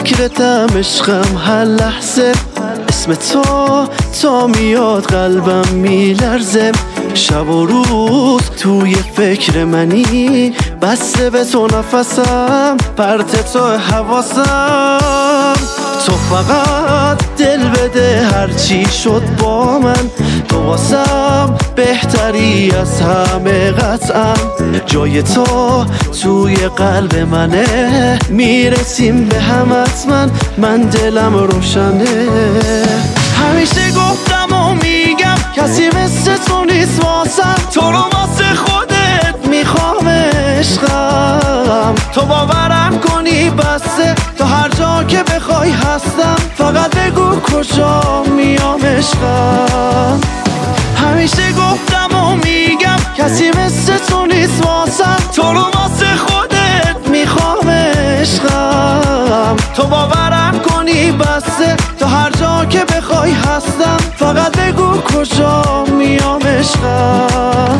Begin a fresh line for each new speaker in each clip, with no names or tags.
فکرتم عشقم هر لحظه، اسم تو میاد قلبم میلرزه، شب و روز توی فکر منی، بسته به تو نفسم، پرت تو حواسم، تو فقط دل بده هرچی شد با من، تو واسم بهتری از همه قطعم، جای تو توی قلب منه، میرسیم به هم حتما، من دلم روشنه. همیشه گفتم و میگم کسی مثل تو نیست واسم، تو رو واسه خودت میخوام عشقم، تو باورم کنی بسه، تا هر جا که بخوای هستم، فقط بگو کجا میام عشقم. همیشه گفتم و میگم کسی مثل تو نیست واسم، تو رو واسه خودت میخوام عشقم، تو باورم کنی بسه، تا هر جا که بخوای هستم، فقط بگو کجا میام عشقم.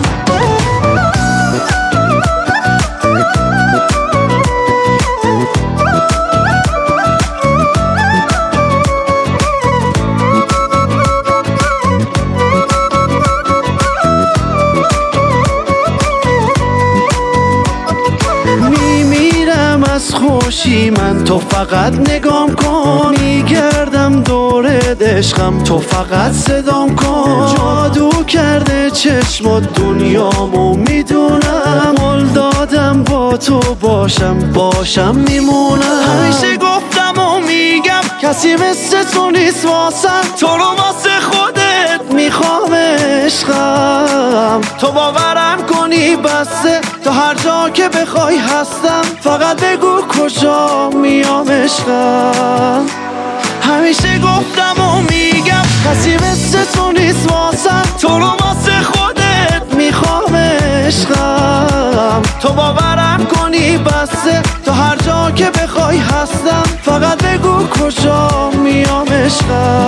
از خوشی من تو فقط نگام کن، میگردم دور عشقم تو فقط صدام کن، جادو کرده چشمات دنیامو میدونم، قول دادم با تو باشم میمونم. همیشه گفتم و میگم کسی مثل تو نیست واسم، تو رو واسه خودت میخوام عشقم، تو باورم کنی بسه، تا هر جا که بخوای هستم، فقط بگو کجا میام عشقم. همیشه گفتم و میگم کسی مثل تو نیست واسم، تو رو واسه خودت میخوام عشقم، تو باورم کنی بسه، تا هر جا که بخوای هستم، فقط بگو کجا میام عشقم.